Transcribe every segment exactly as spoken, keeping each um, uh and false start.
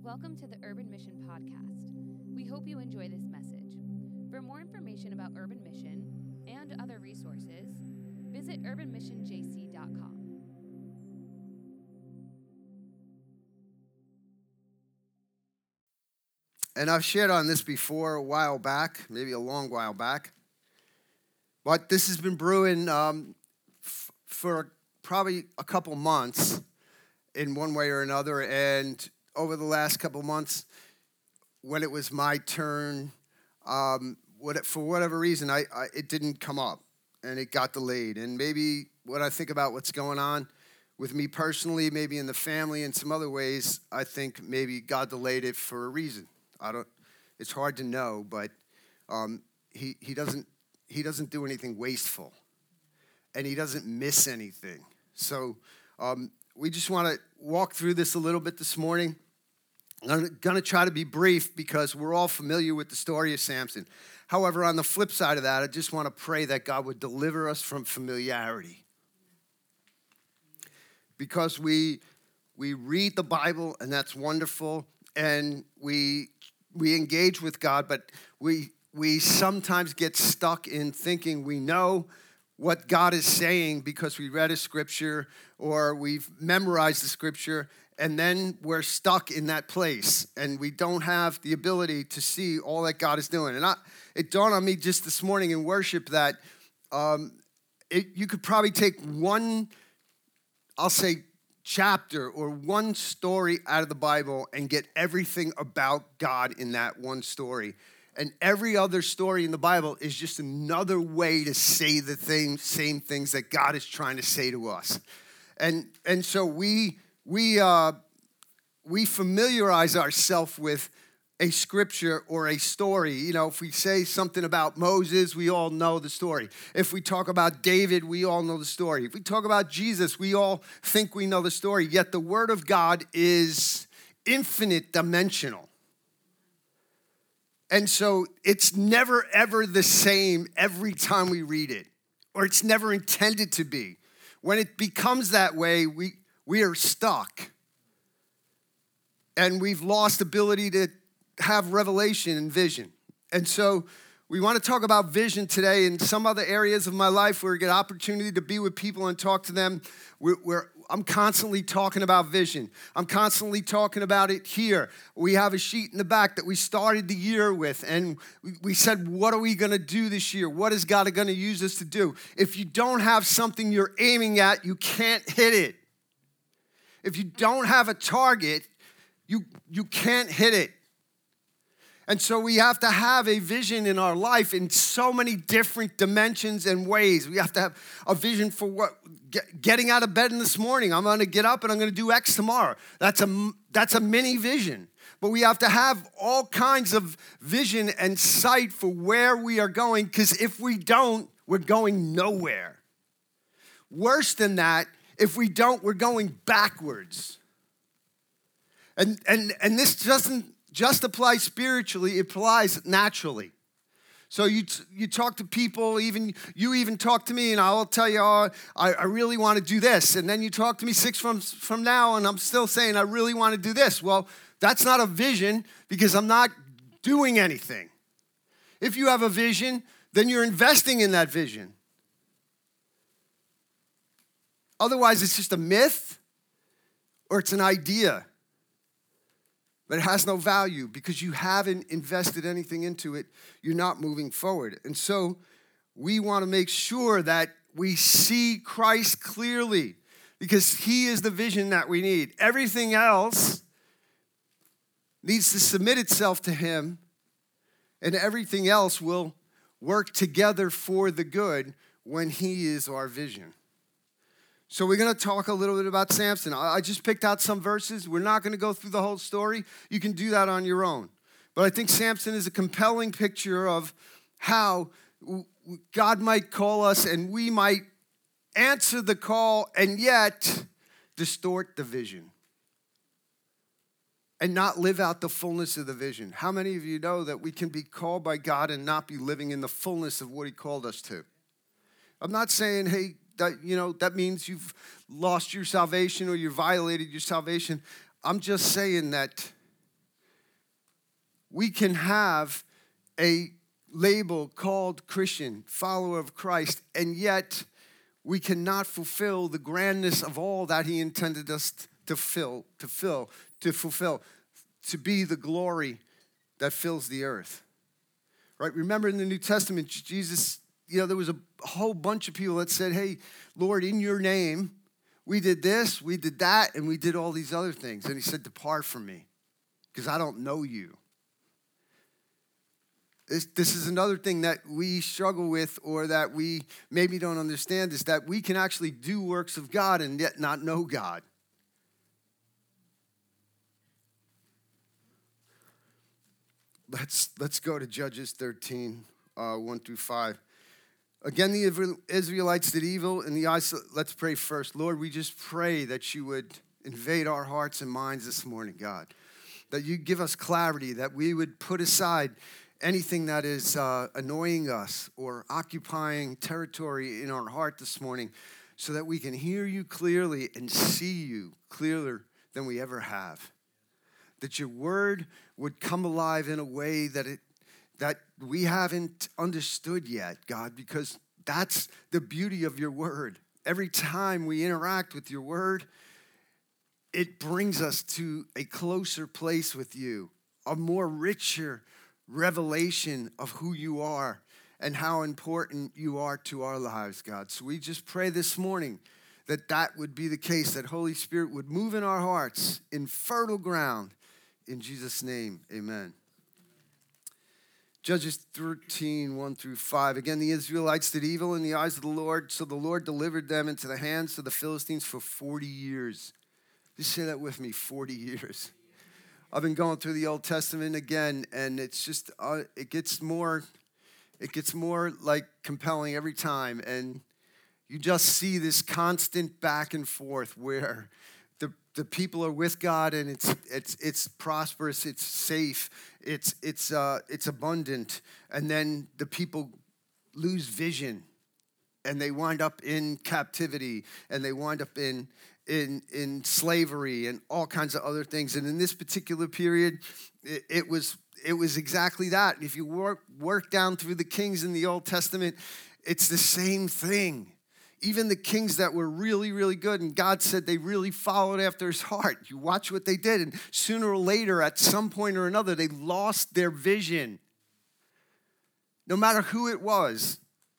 Welcome to the Urban Mission Podcast. We hope you enjoy this message. For more information about Urban Mission and other resources, visit urban mission j c dot com. And I've shared on this before a while back, maybe a long while back. But this has been brewing um, f- for probably a couple months in one way or another. And over the last couple months, when it was my turn, um, what, for whatever reason, I, I it didn't come up and it got delayed. And maybe when I think about what's going on with me personally, maybe in the family, in some other ways, I think maybe God delayed it for a reason. I don't. It's hard to know, but um, he he doesn't he doesn't do anything wasteful, and he doesn't miss anything. So um, we just want to walk through this a little bit this morning. I'm going to try to be brief because we're all familiar with the story of Samson. However, on the flip side of that, I just want to pray that God would deliver us from familiarity, because we we read the Bible, and that's wonderful, and we. We engage with God, but we we sometimes get stuck in thinking we know what God is saying because we read a scripture or we've memorized the scripture, and then we're stuck in that place, and we don't have the ability to see all that God is doing. And I, it dawned on me just this morning in worship that um, it, you could probably take one, I'll say, chapter or one story out of the Bible and get everything about God in that one story. And every other story in the Bible is just another way to say the same, same things that God is trying to say to us. And and so we we uh, we familiarize ourselves with a scripture or a story. You know, if we say something about Moses, we all know the story. If we talk about David, we all know the story. If we talk about Jesus, we all think we know the story. Yet the Word of God is infinite dimensional. And so it's never, ever the same every time we read it, or it's never intended to be. When it becomes that way, we, we are stuck. And we've lost ability to have revelation and vision. And so we want to talk about vision today. In some other areas of my life where we get opportunity to be with people and talk to them, we're, we're, I'm constantly talking about vision. I'm constantly talking about it here. We have a sheet in the back that we started the year with, and we, we said, what are we going to do this year? What is God going to use us to do? If you don't have something you're aiming at, you can't hit it. If you don't have a target, you, you can't hit it. And so we have to have a vision in our life in so many different dimensions and ways. We have to have a vision for what get, getting out of bed in this morning. I'm going to get up and I'm going to do X tomorrow. That's a, that's a mini vision. But we have to have all kinds of vision and sight for where we are going, because if we don't, we're going nowhere. Worse than that, if we don't, we're going backwards. And, and, and this doesn't just apply spiritually, it applies naturally. So you you talk to people, even you even talk to me, and I'll tell you, oh, I, I really want to do this. And then you talk to me six months from now, and I'm still saying, I really want to do this. Well, that's not a vision, because I'm not doing anything. If you have a vision, then you're investing in that vision. Otherwise, it's just a myth or it's an idea. But it has no value because you haven't invested anything into it. You're not moving forward. And so we want to make sure that we see Christ clearly, because he is the vision that we need. Everything else needs to submit itself to him, and everything else will work together for the good when he is our vision. So we're going to talk a little bit about Samson. I just picked out some verses. We're not going to go through the whole story. You can do that on your own. But I think Samson is a compelling picture of how God might call us, and we might answer the call and yet distort the vision and not live out the fullness of the vision. How many of you know that we can be called by God and not be living in the fullness of what he called us to? I'm not saying, hey, that, you know, that means you've lost your salvation or you violated your salvation. I'm just saying that we can have a label called Christian, follower of Christ, and yet we cannot fulfill the grandness of all that he intended us to fill, to fill, to fulfill, to be the glory that fills the earth. Right? Remember in the New Testament, Jesus, you know, there was a whole bunch of people that said, hey, Lord, in your name, we did this, we did that, and we did all these other things. And he said, depart from me, because I don't know you. This, this is another thing that we struggle with, or that we maybe don't understand, is that we can actually do works of God and yet not know God. Let's, let's go to Judges thirteen, uh, one through five. Again, the Israelites did evil in the eyes. Let's pray first. Lord, we just pray that you would invade our hearts and minds this morning, God. That you give us clarity, that we would put aside anything that is uh, annoying us or occupying territory in our heart this morning, so that we can hear you clearly and see you clearer than we ever have. That your word would come alive in a way that it that we haven't understood yet, God, because that's the beauty of your word. Every time we interact with your word, it brings us to a closer place with you, a more richer revelation of who you are and how important you are to our lives, God. So we just pray this morning that that would be the case, that Holy Spirit would move in our hearts in fertile ground. In Jesus' name, amen. Judges thirteen, one through five. Again, the Israelites did evil in the eyes of the Lord, so the Lord delivered them into the hands of the Philistines for forty years. Just say that with me, forty years. I've been going through the Old Testament again, and it's just, uh, it gets more, it gets more like compelling every time. And you just see this constant back and forth where the, the people are with God, and it's it's it's prosperous, it's safe, it's it's uh, it's abundant, and then the people lose vision, and they wind up in captivity, and they wind up in in in slavery and all kinds of other things. And in this particular period, it, it was it was exactly that. If you work work down through the kings in the Old Testament, it's the same thing. Even the kings that were really, really good, and God said they really followed after his heart. You watch what they did, and sooner or later, at some point or another, they lost their vision. No matter who it was,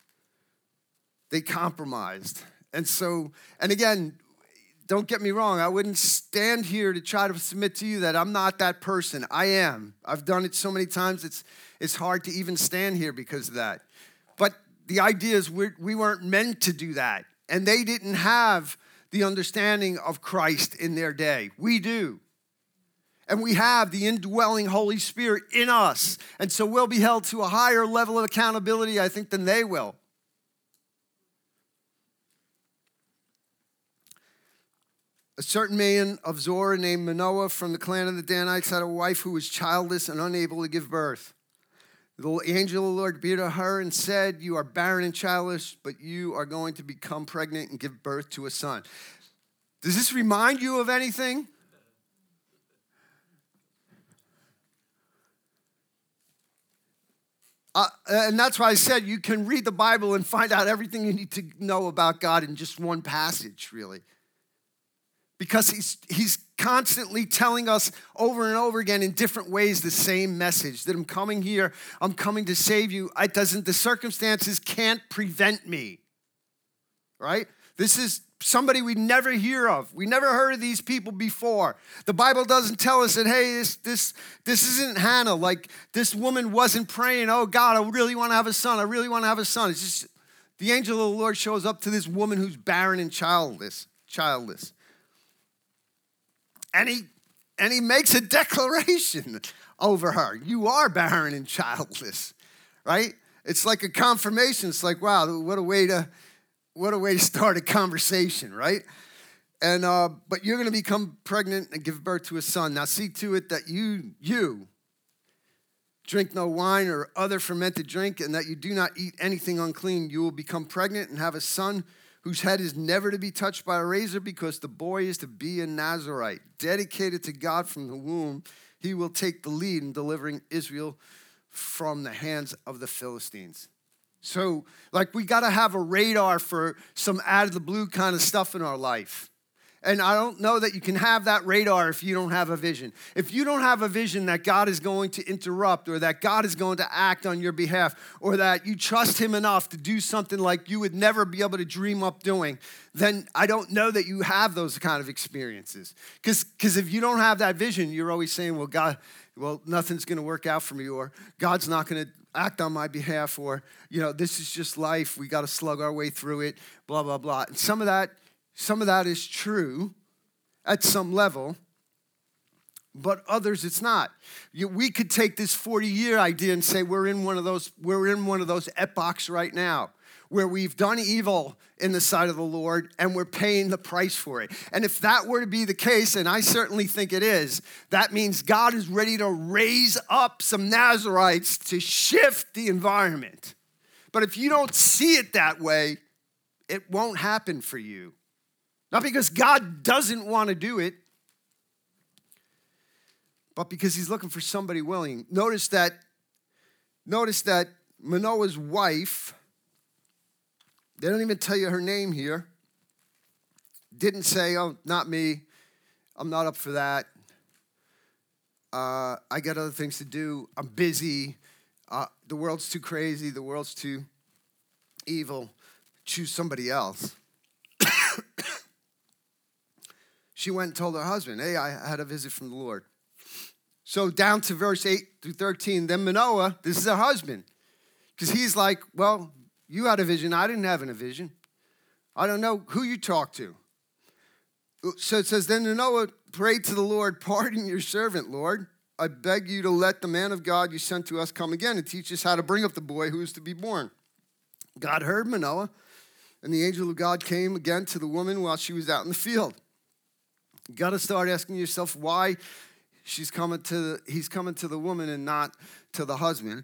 they compromised. And so, and again, don't get me wrong, I wouldn't stand here to try to submit to you that I'm not that person. I am. I've done it so many times, it's, it's hard to even stand here because of that. But the idea is we're, we weren't meant to do that. And they didn't have the understanding of Christ in their day. We do. And we have the indwelling Holy Spirit in us. And so we'll be held to a higher level of accountability, I think, than they will. A certain man of Zorah named Manoah from the clan of the Danites had a wife who was childless and unable to give birth. The angel of the Lord appeared to her and said, you are barren and childless, but you are going to become pregnant and give birth to a son. Does this remind you of anything? Uh, and that's why I said you can read the Bible and find out everything you need to know about God in just one passage, really. Because he's, he's constantly telling us over and over again in different ways the same message, that I'm coming here, I'm coming to save you. I doesn't, the circumstances can't prevent me, right? This is somebody we never hear of. We never heard of these people before. The Bible doesn't tell us that, hey, this, this, this isn't Hannah. Like, this woman wasn't praying, oh, God, I really want to have a son. I really want to have a son. It's just the angel of the Lord shows up to this woman who's barren and childless, childless. And he, and he makes a declaration over her. You are barren and childless, right? It's like a confirmation. It's like, wow, what a way to, what a way to start a conversation, right? And uh, but you're going to become pregnant and give birth to a son. Now see to it that you, you drink no wine or other fermented drink, and that you do not eat anything unclean. You will become pregnant and have a son whose head is never to be touched by a razor, because the boy is to be a Nazirite, dedicated to God from the womb. He will take the lead in delivering Israel from the hands of the Philistines. So, like, we got to have a radar for some out of the blue kind of stuff in our life. And I don't know that you can have that radar if you don't have a vision. If you don't have a vision that God is going to interrupt, or that God is going to act on your behalf, or that you trust him enough to do something like you would never be able to dream up doing, then I don't know that you have those kind of experiences. Because if you don't have that vision, you're always saying, well, God, well, nothing's going to work out for me, or God's not going to act on my behalf, or, you know, this is just life. We got to slug our way through it, blah, blah, blah. And some of that Some of that is true at some level, but others it's not. You, we could take this forty-year idea and say we're in one of those we're in one of those epochs right now where we've done evil in the sight of the Lord and we're paying the price for it. And if that were to be the case, and I certainly think it is, that means God is ready to raise up some Nazirites to shift the environment. But if you don't see it that way, it won't happen for you. Not because God doesn't want to do it, but because he's looking for somebody willing. Notice that, notice that Manoah's wife, they don't even tell you her name here, didn't say, oh, not me, I'm not up for that. Uh, I got other things to do, I'm busy, uh, the world's too crazy, the world's too evil, choose somebody else. She went and told her husband, hey, I had a visit from the Lord. So down to verse eight through thirteen, then Manoah, this is her husband. Because he's like, well, you had a vision. I didn't have a vision. I don't know who you talked to. So it says, then Manoah prayed to the Lord, pardon your servant, Lord. I beg you to let the man of God you sent to us come again and teach us how to bring up the boy who is to be born. God heard Manoah, and the angel of God came again to the woman while she was out in the field. You got to start asking yourself why she's coming to the, he's coming to the woman and not to the husband.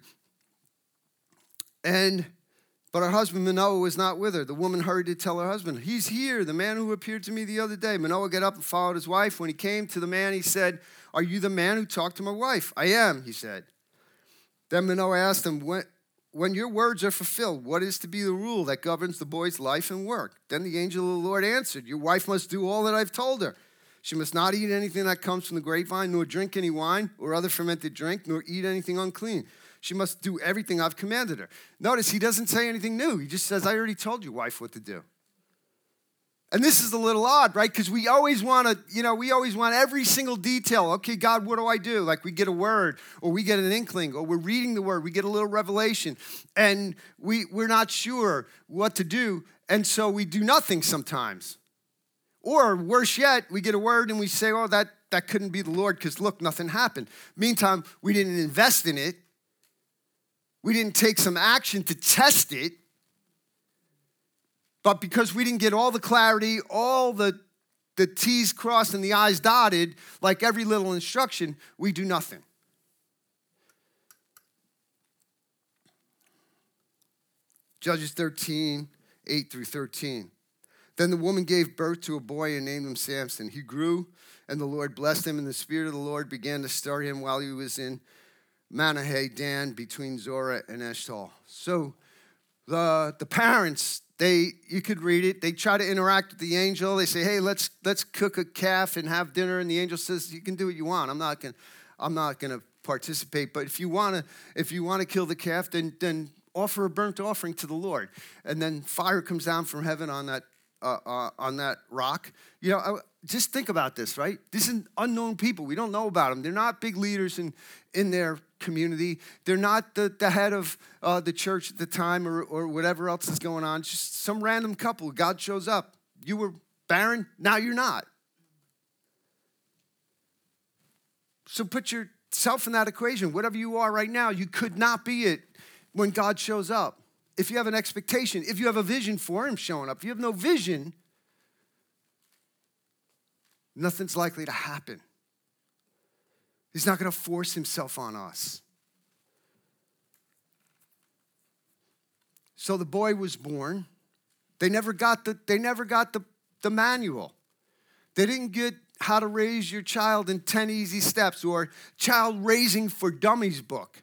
And but her husband Manoah was not with her. The woman hurried to tell her husband, he's here, the man who appeared to me the other day. Manoah got up and followed his wife. When he came to the man, he said, are you the man who talked to my wife? I am, he said. Then Manoah asked him, when, when your words are fulfilled, what is to be the rule that governs the boy's life and work? Then the angel of the Lord answered, your wife must do all that I've told her. She must not eat anything that comes from the grapevine, nor drink any wine or other fermented drink, nor eat anything unclean. She must do everything I've commanded her. Notice he doesn't say anything new. He just says, I already told your wife what to do. And this is a little odd, right? Because we always want to, you know, we always want every single detail. Okay, God, what do I do? Like we get a word, or we get an inkling, or we're reading the word, we get a little revelation, and we, we're not sure what to do, and so we do nothing sometimes. Or worse yet, we get a word and we say, oh, that, that couldn't be the Lord because look, nothing happened. Meantime, we didn't invest in it. We didn't take some action to test it. But because we didn't get all the clarity, all the, the T's crossed and the I's dotted, like every little instruction, we do nothing. Judges thirteen, eight through thirteen. Then the woman gave birth to a boy and named him Samson. He grew, and the Lord blessed him, and the Spirit of the Lord began to stir him while he was in Manahath Dan between Zorah and Eshtaol. So the, the parents, they you could read it. They try to interact with the angel. They say, hey, let's let's cook a calf and have dinner. And the angel says, you can do what you want. I'm not gonna, I'm not gonna participate. But if you wanna, if you wanna kill the calf, then then offer a burnt offering to the Lord. And then fire comes down from heaven on that Uh, uh, on that rock. You know, I, just think about this, right? These are unknown people. We don't know about them. They're not big leaders in, in their community. They're not the, the head of uh, the church at the time or, or whatever else is going on. Just some random couple. God shows up. You were barren. Now you're not. So put yourself in that equation. Whatever you are right now, you could not be it when God shows up. If you have an expectation, if you have a vision for him showing up, if you have no vision, nothing's likely to happen. He's not going to force himself on us. So the boy was born. They never got the, they never got the, the manual. They didn't get How to Raise Your Child in ten Easy Steps or Child Raising for Dummies book.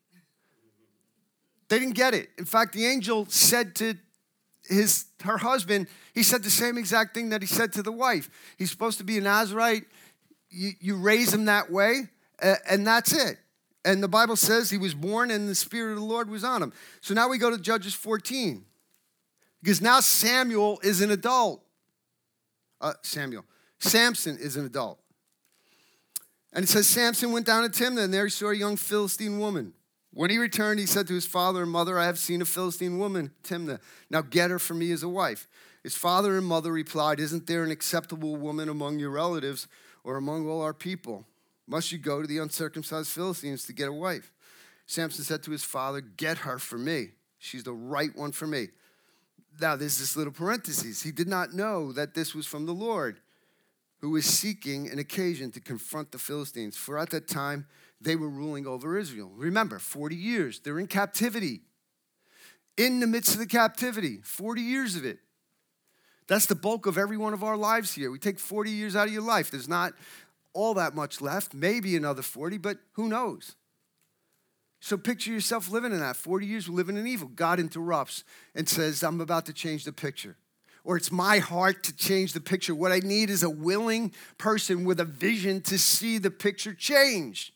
They didn't get it. In fact, the angel said to his her husband, he said the same exact thing that he said to the wife. He's supposed to be a Nazirite. You, you raise him that way, uh, and that's it. And the Bible says he was born and the Spirit of the Lord was on him. So now we go to Judges fourteen. Because now Samuel is an adult. Uh, Samuel. Samson is an adult. And it says Samson went down to Timnah, and there he saw a young Philistine woman. When he returned, he said to his father and mother, I have seen a Philistine woman, Timnah. Now get her for me as a wife. His father and mother replied, isn't there an acceptable woman among your relatives or among all our people? Must you go to the uncircumcised Philistines to get a wife? Samson said to his father, get her for me. She's the right one for me. Now there's this little parenthesis. He did not know that this was from the Lord, who was seeking an occasion to confront the Philistines. For at that time, they were ruling over Israel. Remember, forty years. They're in captivity. In the midst of the captivity, forty years of it. That's the bulk of every one of our lives here. We take forty years out of your life. There's not all that much left, maybe another forty, but who knows? So picture yourself living in that. forty years living in evil. God interrupts and says, I'm about to change the picture. Or it's my heart to change the picture. What I need is a willing person with a vision to see the picture change.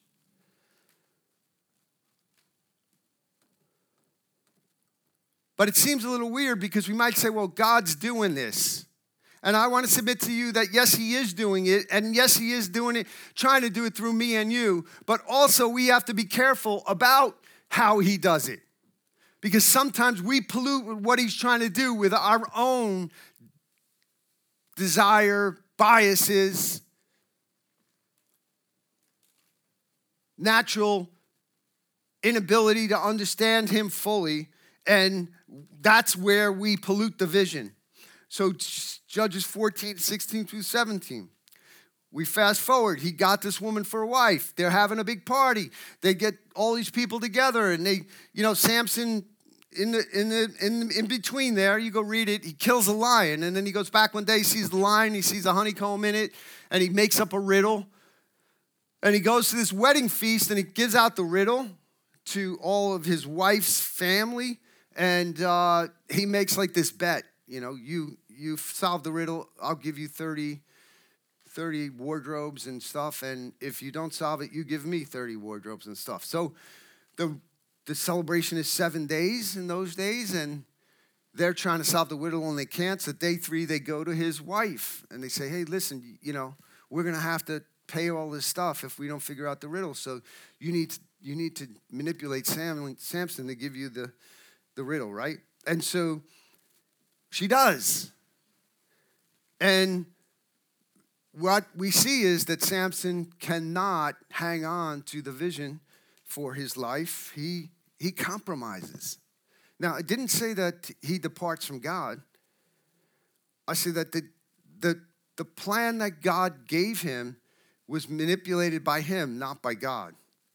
But it seems a little weird because we might say, well, God's doing this. And I want to submit to you that, yes, he is doing it. And yes, he is doing it, trying to do it through me and you. But also we have to be careful about how he does it. Because sometimes we pollute what he's trying to do with our own desire, biases, natural inability to understand him fully. And that's where we pollute the vision. So Judges fourteen, sixteen through seventeen. We fast forward. He got this woman for a wife. They're having a big party. They get all these people together, and they, you know, Samson in the in the in in between there, you go read it. He kills a lion, and then he goes back one day, he sees the lion, he sees a honeycomb in it, and he makes up a riddle. And he goes to this wedding feast, and he gives out the riddle to all of his wife's family, and uh, he makes like this bet. You know, you you've solved the riddle, I'll give you thirty, thirty wardrobes and stuff, and if you don't solve it, you give me thirty wardrobes and stuff. So the the celebration is seven days in those days, and they're trying to solve the riddle and they can't. So day three, they go to his wife, and they say, hey, listen, you know, we're going to have to pay all this stuff if we don't figure out the riddle. So you need to, you need to manipulate Sam, Samson to give you the, the riddle, right? And so she does. And what we see is that Samson cannot hang on to the vision for his life. He he compromises. Now, I didn't say that he departs from God. I say that the the the plan that God gave him was manipulated by him, not by God.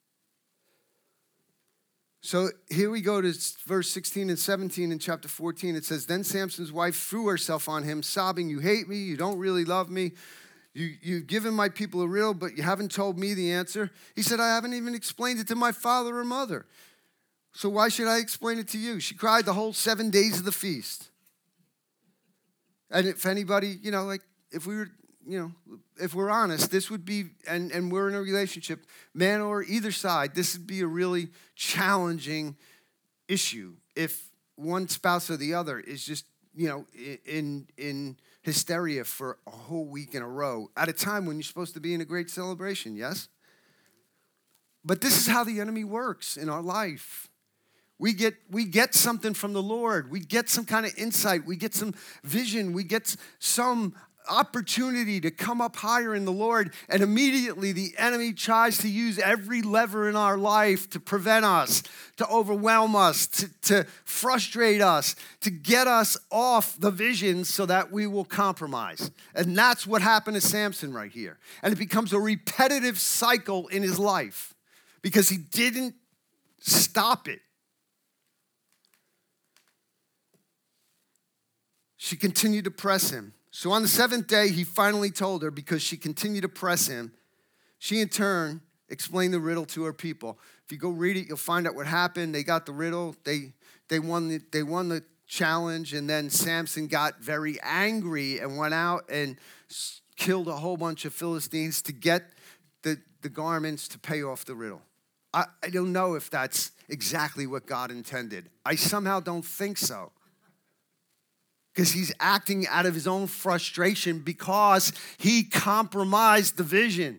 So here we go to verse sixteen and seventeen in chapter fourteen. It says, then Samson's wife threw herself on him, sobbing, you hate me, you don't really love me. You, you've given my people a riddle, but you haven't told me the answer. He said, I haven't even explained it to my father or mother. So why should I explain it to you? She cried the whole seven days of the feast. And if anybody, you know, like if we were, you know, if we're honest, this would be, and, and we're in a relationship, man or either side, this would be a really challenging issue if one spouse or the other is just, you know, in in hysteria for a whole week in a row at a time when you're supposed to be in a great celebration, yes? But this is how the enemy works in our life. We get we get something from the Lord. We get some kind of insight. We get some vision. We get some opportunity to come up higher in the Lord, and immediately the enemy tries to use every lever in our life to prevent us, to overwhelm us, to, to frustrate us, to get us off the vision so that we will compromise. And that's what happened to Samson right here. And it becomes a repetitive cycle in his life because he didn't stop it. she continued to press him. So on the seventh day, he finally told her, because she continued to press him. She in turn explained the riddle to her people. If you go read it, you'll find out what happened. They got the riddle. They they won the, they won the challenge, and then Samson got very angry and went out and killed a whole bunch of Philistines to get the, the garments to pay off the riddle. I, I don't know if that's exactly what God intended. I somehow don't think so. Because he's acting out of his own frustration because he compromised the vision.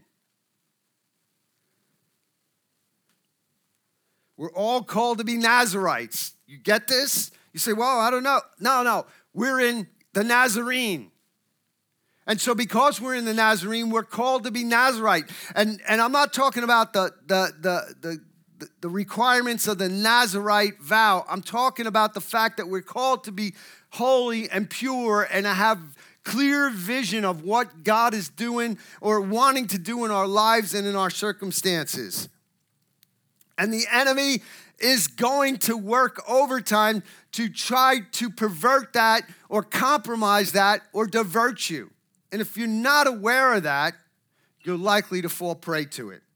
We're all called to be Nazarites. You get this? You say, well, I don't know. No, no. We're in the Nazarene. And so because we're in the Nazarene, we're called to be Nazarite. And, and I'm not talking about the, the, the, the, the requirements of the Nazarite vow. I'm talking about the fact that we're called to be holy and pure and to have clear vision of what God is doing or wanting to do in our lives and in our circumstances. And the enemy is going to work overtime to try to pervert that or compromise that or divert you. And if you're not aware of that, you're likely to fall prey to it.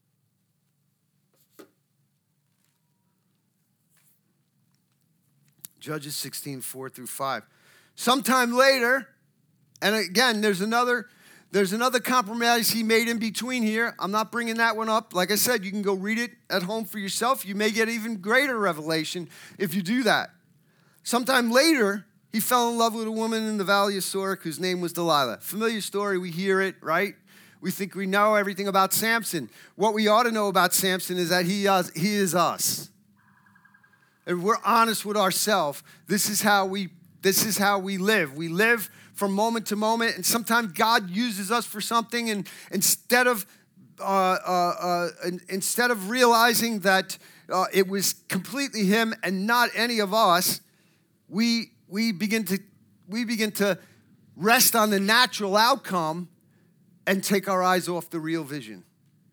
Judges sixteen, four through five. Sometime later, and again, there's another, there's another compromise he made in between here. I'm not bringing that one up. Like I said, you can go read it at home for yourself. You may get even greater revelation if you do that. Sometime later, he fell in love with a woman in the valley of Sorek whose name was Delilah. Familiar story, we hear it, right? We think we know everything about Samson. What we ought to know about Samson is that he, uh, he is us. If we're honest with ourselves, this is how we this is how we live. We live from moment to moment, and sometimes God uses us for something, and instead of uh, uh, uh, instead of realizing that uh, it was completely Him and not any of us, we we begin to we begin to rest on the natural outcome and take our eyes off the real vision.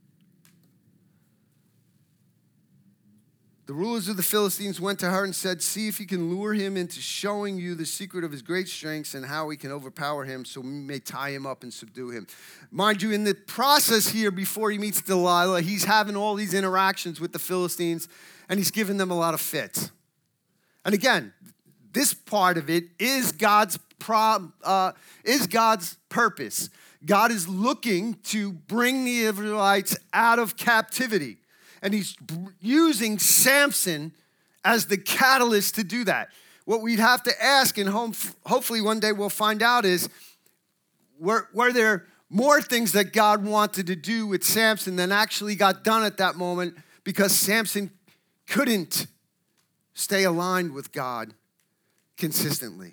The rulers of the Philistines went to her and said, see if you can lure him into showing you the secret of his great strengths and how we can overpower him so we may tie him up and subdue him. Mind you, in the process here before he meets Delilah, he's having all these interactions with the Philistines and he's giving them a lot of fits. And again, this part of it is God's, pro, uh, is God's purpose. God is looking to bring the Israelites out of captivity. And he's using Samson as the catalyst to do that. What we'd have to ask, and hopefully one day we'll find out, is were, were there more things that God wanted to do with Samson than actually got done at that moment because Samson couldn't stay aligned with God consistently?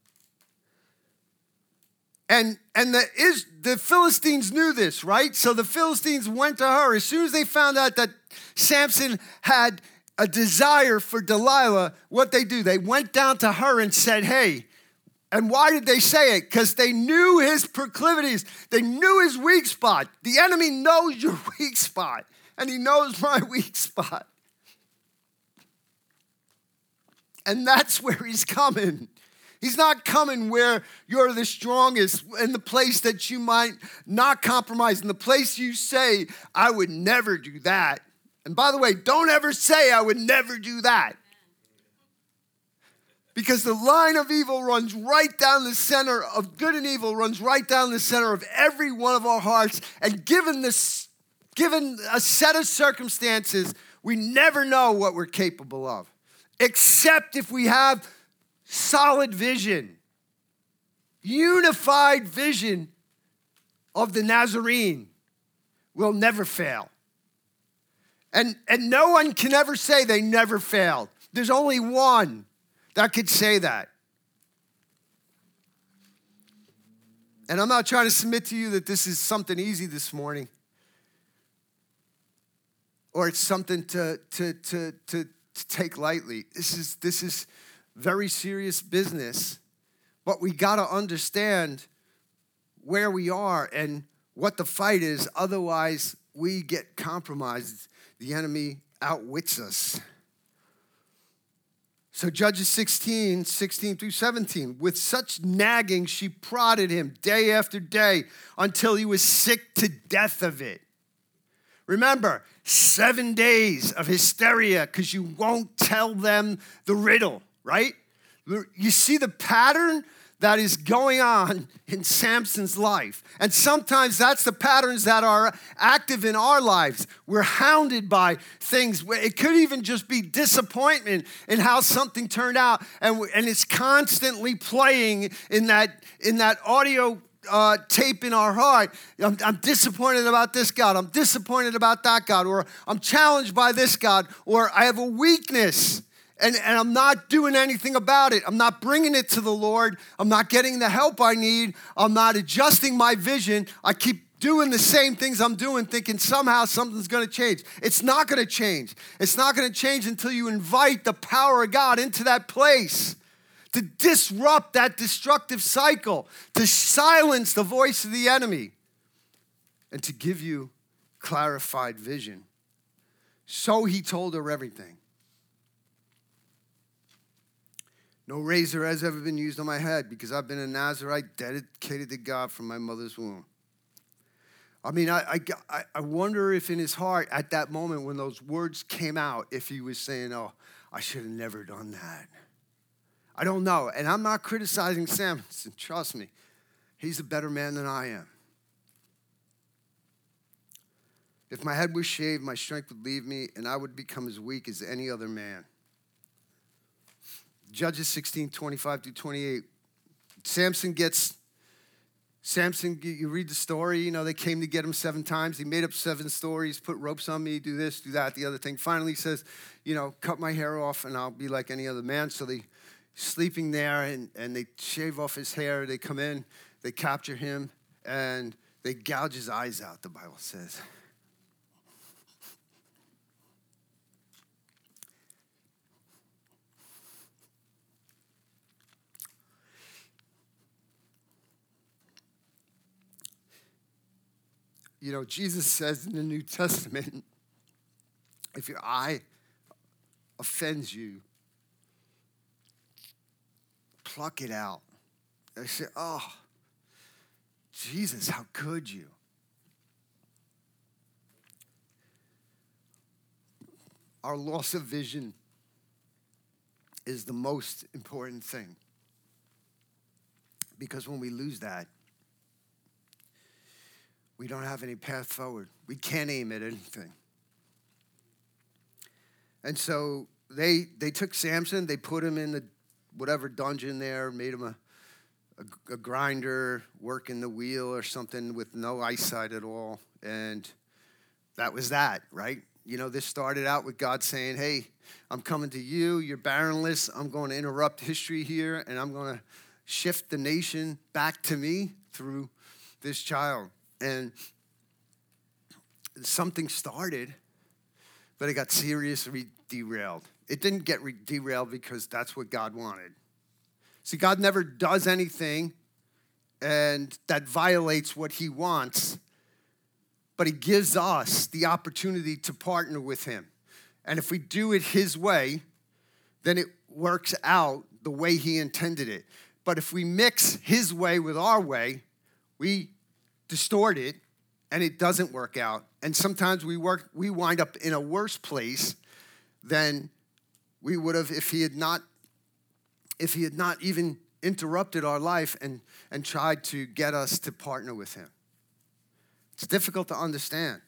And and the is the Philistines knew this, right? So the Philistines went to her. As soon as they found out that Samson had a desire for Delilah, what they do, they went down to her and said, hey, and why did they say it? Because they knew his proclivities. They knew his weak spot. The enemy knows your weak spot, and he knows my weak spot. And that's where he's coming. He's not coming where you're the strongest, in the place that you might not compromise, in the place you say, I would never do that. And by the way, don't ever say I would never do that. Because the line of evil runs right down the center of good and evil, runs right down the center of every one of our hearts. And given this, given a set of circumstances, we never know what we're capable of, except if we have solid vision, unified vision of the Nazarene will never fail. And, and no one can ever say they never failed. There's only one that could say that. And I'm not trying to submit to you that this is something easy this morning, or it's something to, to, to, to, to take lightly. This is, this is very serious business, but we got to understand where we are and what the fight is. Otherwise, we get compromised. The enemy outwits us. So Judges sixteen, sixteen through seventeen, with such nagging, she prodded him day after day until he was sick to death of it. Remember, seven days of hysteria because you won't tell them the riddle, right? You see the pattern that is going on in Samson's life. And sometimes that's the patterns that are active in our lives. We're hounded by things. It could even just be disappointment in how something turned out. And, and it's constantly playing in that, in that audio uh, tape in our heart. I'm, I'm disappointed about this God. I'm disappointed about that God. Or I'm challenged by this God. Or I have a weakness. And, and I'm not doing anything about it. I'm not bringing it to the Lord. I'm not getting the help I need. I'm not adjusting my vision. I keep doing the same things I'm doing, thinking somehow something's going to change. It's not going to change. It's not going to change until you invite the power of God into that place to disrupt that destructive cycle, to silence the voice of the enemy, and to give you clarified vision. So he told her everything. No razor has ever been used on my head because I've been a Nazirite dedicated to God from my mother's womb. I mean, I, I, I wonder if in his heart at that moment when those words came out, if he was saying, oh, I should have never done that. I don't know. And I'm not criticizing Samson. Trust me. He's a better man than I am. If my head was shaved, my strength would leave me and I would become as weak as any other man. Judges sixteen, twenty-five through twenty-eight. Samson gets, Samson, you read the story, you know, they came to get him seven times. He made up seven stories, put ropes on me, do this, do that, the other thing. Finally says, you know, cut my hair off and I'll be like any other man. So they sleeping there and, and they shave off his hair. They come in, they capture him, and they gouge his eyes out, the Bible says. You know, Jesus says in the New Testament, if your eye offends you, pluck it out. I say, oh, Jesus, how could you? Our loss of vision is the most important thing. Because when we lose that, we don't have any path forward. We can't aim at anything. And so they they took Samson, they put him in the whatever dungeon there, made him a, a, a grinder, working the wheel or something with no eyesight at all. And that was that, right? You know, this started out with God saying, hey, I'm coming to you. You're barrenless. I'm going to interrupt history here, and I'm going to shift the nation back to me through this child. And something started, but it got seriously derailed. It didn't get re- derailed because that's what God wanted. See, God never does anything and that violates what he wants, but he gives us the opportunity to partner with him. And if we do it his way, then it works out the way he intended it. But if we mix his way with our way, we distort it, and it doesn't work out. And sometimes we work, we wind up in a worse place than we would have if he had not, if he had not even interrupted our life and, and tried to get us to partner with him. It's difficult to understand.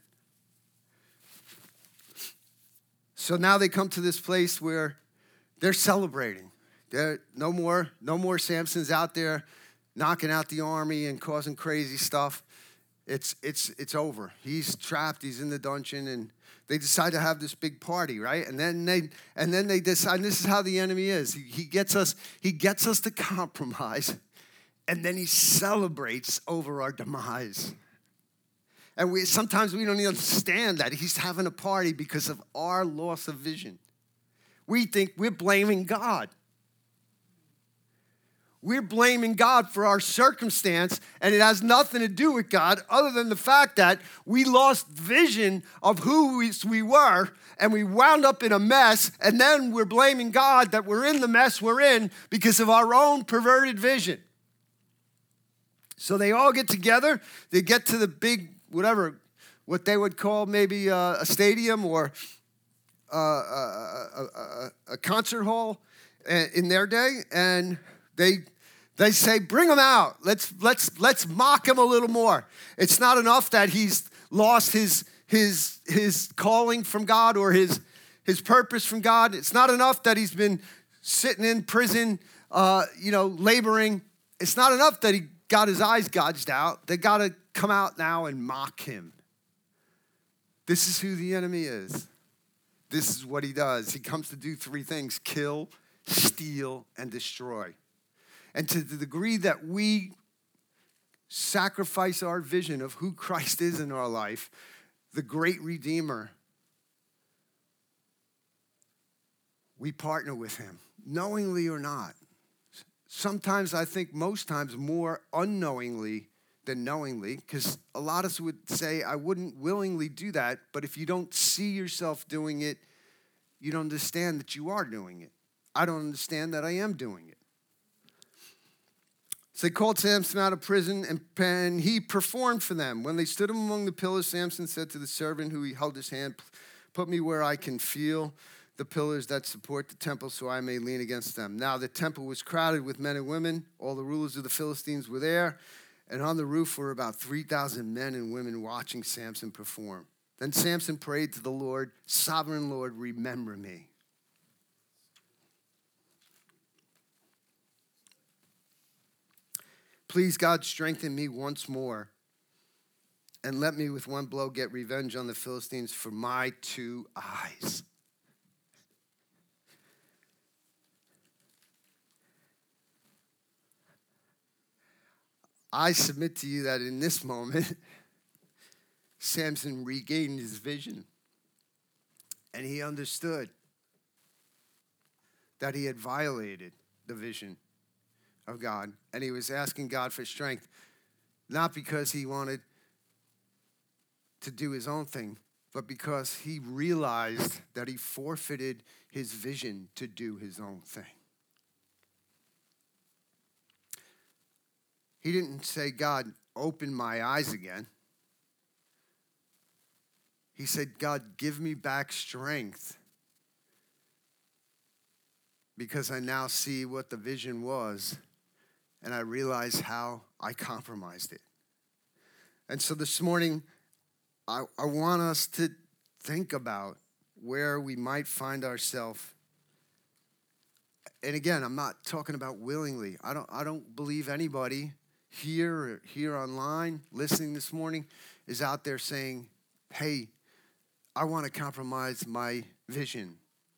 So now they come to this place where they're celebrating. They're, no more, no more Samson's out there knocking out the army and causing crazy stuff. It's it's it's over. He's trapped. He's in the dungeon, and they decide to have this big party, right? And then they and then they decide. And this is how the enemy is. He, he gets us. He gets us to compromise, and then he celebrates over our demise. And we sometimes we don't even understand that he's having a party because of our loss of vision. We think we're blaming God. we're blaming God for our circumstance, and it has nothing to do with God other than the fact that we lost vision of who we, we were, and we wound up in a mess, and then we're blaming God that we're in the mess we're in because of our own perverted vision. So they all get together, they get to the big, whatever, what they would call maybe a, a stadium or a, a, a, a concert hall in their day, and They they say, bring him out. Let's let's let's mock him a little more. It's not enough that he's lost his his his calling from God or his his purpose from God. It's not enough that he's been sitting in prison, uh, you know, laboring. It's not enough that he got his eyes gouged out. They got to come out now and mock him. This is who the enemy is. This is what he does. He comes to do three things: kill, steal, and destroy. And to the degree that we sacrifice our vision of who Christ is in our life, the great Redeemer, we partner with him, knowingly or not. Sometimes, I think most times, more unknowingly than knowingly, because a lot of us would say, I wouldn't willingly do that, but if you don't see yourself doing it, you don't understand that you are doing it. I don't understand that I am doing it. So they called Samson out of prison, and, and he performed for them. When they stood him among the pillars, Samson said to the servant who he held his hand, put me where I can feel the pillars that support the temple so I may lean against them. Now the temple was crowded with men and women. All the rulers of the Philistines were there, and on the roof were about three thousand men and women watching Samson perform. Then Samson prayed to the Lord, Sovereign Lord, remember me. Please, God, strengthen me once more, and let me with one blow get revenge on the Philistines for my two eyes. I submit to you that in this moment, Samson regained his vision, and he understood that he had violated the vision of God, and he was asking God for strength, not because he wanted to do his own thing, but because he realized that he forfeited his vision to do his own thing. He didn't say, God, open my eyes again. He said, God, give me back strength, because I now see what the vision was, and I realize how I compromised it. And so this morning, I, I want us to think about where we might find ourselves. And again, I'm not talking about willingly. I don't, I don't believe anybody here or here online listening this morning is out there saying, hey, I want to compromise my vision.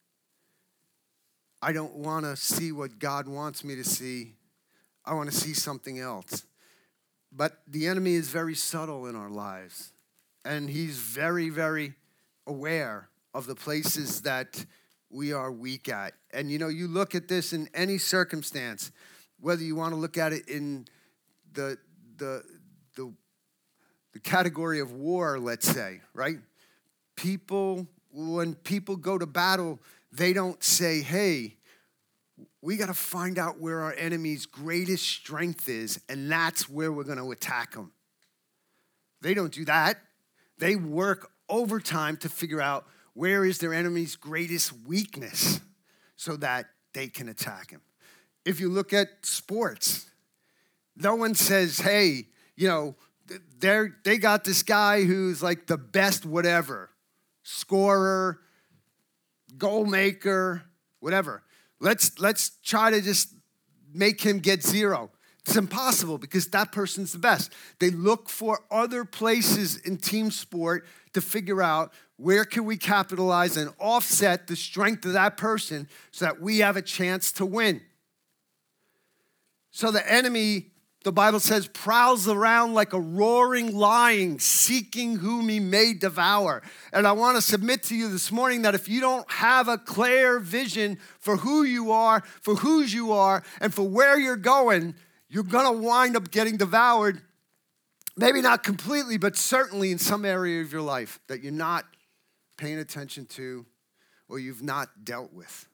I don't want to see what God wants me to see. I want to see something else. But the enemy is very subtle in our lives. And he's very, very aware of the places that we are weak at. And, you know, you look at this in any circumstance, whether you want to look at it in the the the, the category of war, let's say, right? People, when people go to battle, they don't say, hey, we got to find out where our enemy's greatest strength is, and that's where we're going to attack them. They don't do that. They work overtime to figure out where is their enemy's greatest weakness so that they can attack him. If you look at sports, no one says, hey, you know, they're, they got this guy who's like the best whatever, scorer, goal maker, whatever. Let's, let's try to just make him get zero. It's impossible because that person's the best. They look for other places in team sport to figure out where can we capitalize and offset the strength of that person so that we have a chance to win. So the enemy the Bible says, prowls around like a roaring lion, seeking whom he may devour. And I want to submit to you this morning that if you don't have a clear vision for who you are, for whose you are, and for where you're going, you're going to wind up getting devoured. Maybe not completely, but certainly in some area of your life that you're not paying attention to or you've not dealt with.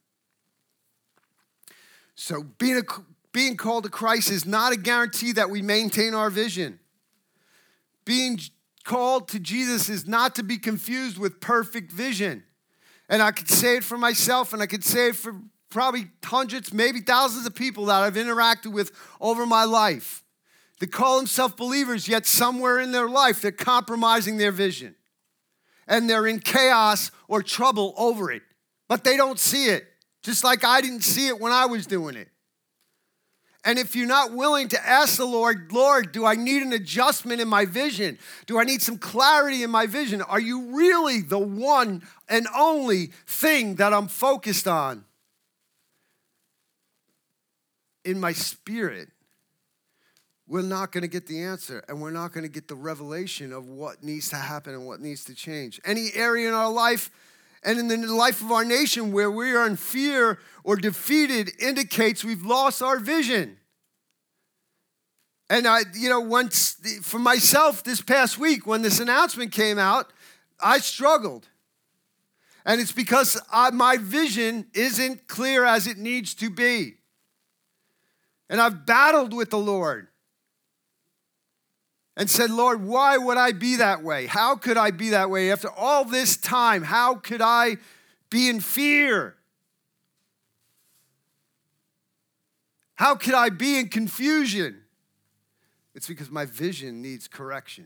So being a Being called to Christ is not a guarantee that we maintain our vision. Being called to Jesus is not to be confused with perfect vision. And I could say it for myself, and I could say it for probably hundreds, maybe thousands of people that I've interacted with over my life. They call themselves believers, yet somewhere in their life they're compromising their vision. And they're in chaos or trouble over it. But they don't see it, just like I didn't see it when I was doing it. And if you're not willing to ask the Lord, Lord, do I need an adjustment in my vision? Do I need some clarity in my vision? Are you really the one and only thing that I'm focused on? In my spirit, we're not going to get the answer, and we're not going to get the revelation of what needs to happen and what needs to change. Any area in our life and in the life of our nation where we are in fear or defeated indicates we've lost our vision. And I, you know, once for myself this past week when this announcement came out, I struggled. And it's because I, my vision isn't clear as it needs to be. And I've battled with the Lord and said, Lord, why would I be that way? How could I be that way? After all this time, how could I be in fear? How could I be in confusion? It's because my vision needs correction.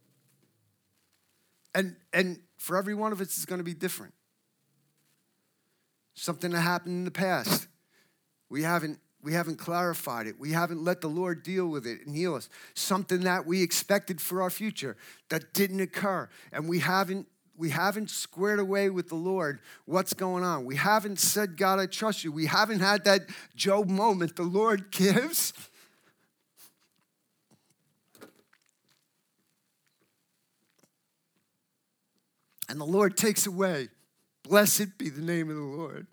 And, and for every one of us, it's going to be different. Something that happened in the past. We haven't, we haven't clarified it. We haven't let the Lord deal with it and heal us. Something that we expected for our future that didn't occur. And we haven't We haven't squared away with the Lord what's going on. We haven't said, God, I trust you. We haven't had that Job moment the Lord gives. And the Lord takes away. Blessed be the name of the Lord.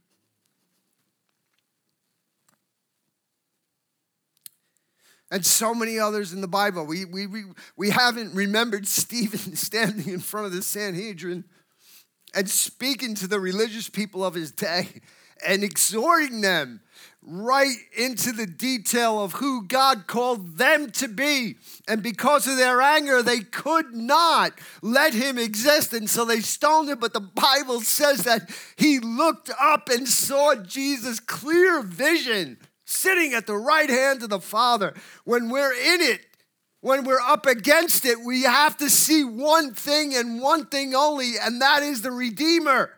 And so many others in the Bible. We, we, we, we haven't remembered Stephen standing in front of the Sanhedrin and speaking to the religious people of his day and exhorting them right into the detail of who God called them to be. And because of their anger, they could not let him exist. And so they stoned him. But the Bible says that he looked up and saw Jesus' clear vision sitting at the right hand of the Father. When we're in it, when we're up against it, we have to see one thing and one thing only, and that is the Redeemer.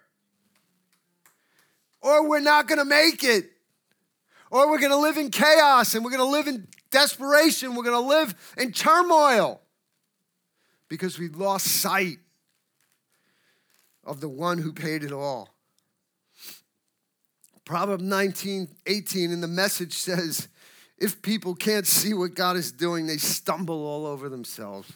Or we're not going to make it. Or we're going to live in chaos, and we're going to live in desperation. We're going to live in turmoil because we've lost sight of the one who paid it all. Proverbs nineteen eighteen in the Message says, if people can't see what God is doing, they stumble all over themselves.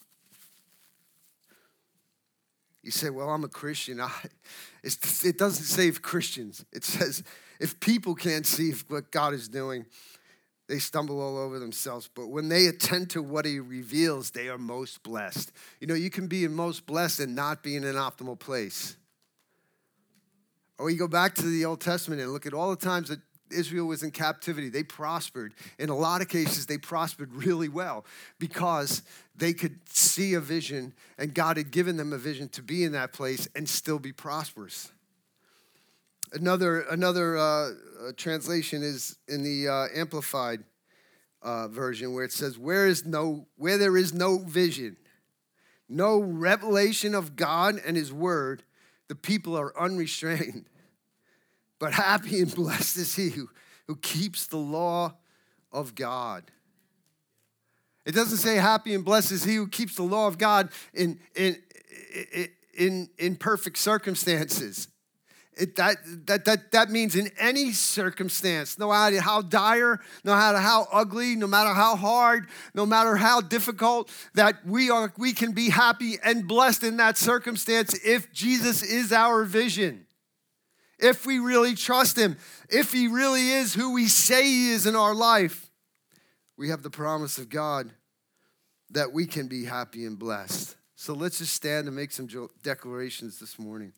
You say, well, I'm a Christian. I, it's, it doesn't say Christians. It says if people can't see what God is doing, they stumble all over themselves. But when they attend to what he reveals, they are most blessed. You know, you can be in most blessed and not be in an optimal place. Or you go back to the Old Testament and look at all the times that Israel was in captivity. They prospered. In a lot of cases, they prospered really well because they could see a vision, and God had given them a vision to be in that place and still be prosperous. Another, another uh, translation is in the uh, Amplified uh, version where it says, where is no, where there is no vision, no revelation of God and his word, the people are unrestrained. But happy and blessed is he who, who keeps the law of God. It doesn't say happy and blessed is he who keeps the law of God in, in, in, in, in perfect circumstances. It, that, that, that, that means in any circumstance, no matter how dire, no matter how ugly, no matter how hard, no matter how difficult, that we are, we can be happy and blessed in that circumstance if Jesus is our vision. If we really trust him, if he really is who we say he is in our life, we have the promise of God that we can be happy and blessed. So let's just stand and make some declarations this morning.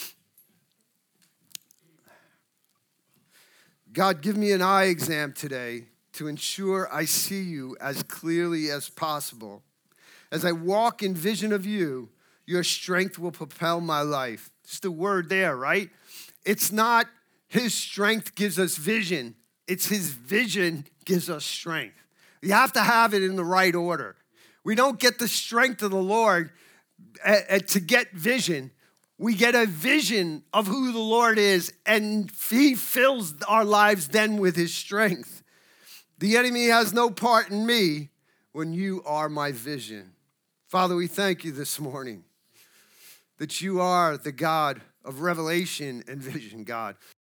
God, give me an eye exam today to ensure I see you as clearly as possible. As I walk in vision of you, your strength will propel my life. Just a word there, right? It's not his strength gives us vision. It's his vision gives us strength. You have to have it in the right order. We don't get the strength of the Lord to get vision. We get a vision of who the Lord is, and he fills our lives then with his strength. The enemy has no part in me when you are my vision. Father, we thank you this morning that you are the God of revelation and vision, God.